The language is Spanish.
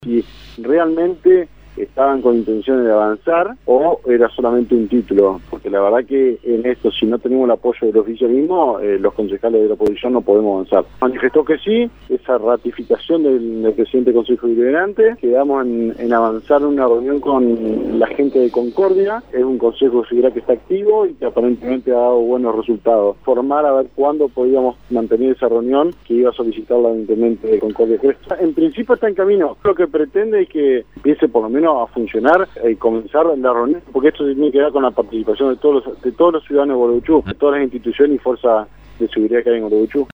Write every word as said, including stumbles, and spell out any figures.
Si realmente estaban con intenciones de avanzar o era solamente un título, porque la verdad que en esto, si no tenemos el apoyo del oficialismo, eh, los concejales de la oposición no podemos avanzar. Manifestó que sí, esa ratificación del, del presidente del Consejo Deliberante, quedamos en, en avanzar en una reunión con la gente de Concordia, es un consejo que está activo y que aparentemente ha dado buenos resultados. Formar a ver cuándo podíamos mantener esa reunión que iba a solicitar la intendente de Concordia. En principio está en camino, lo que pretende es que empiece por lo menos a funcionar y comenzar la reunión, porque esto se tiene que ver con la participación de todos los, de todos los ciudadanos de Gualeguaychú, de todas las instituciones y fuerzas de seguridad que hay en Gualeguaychú.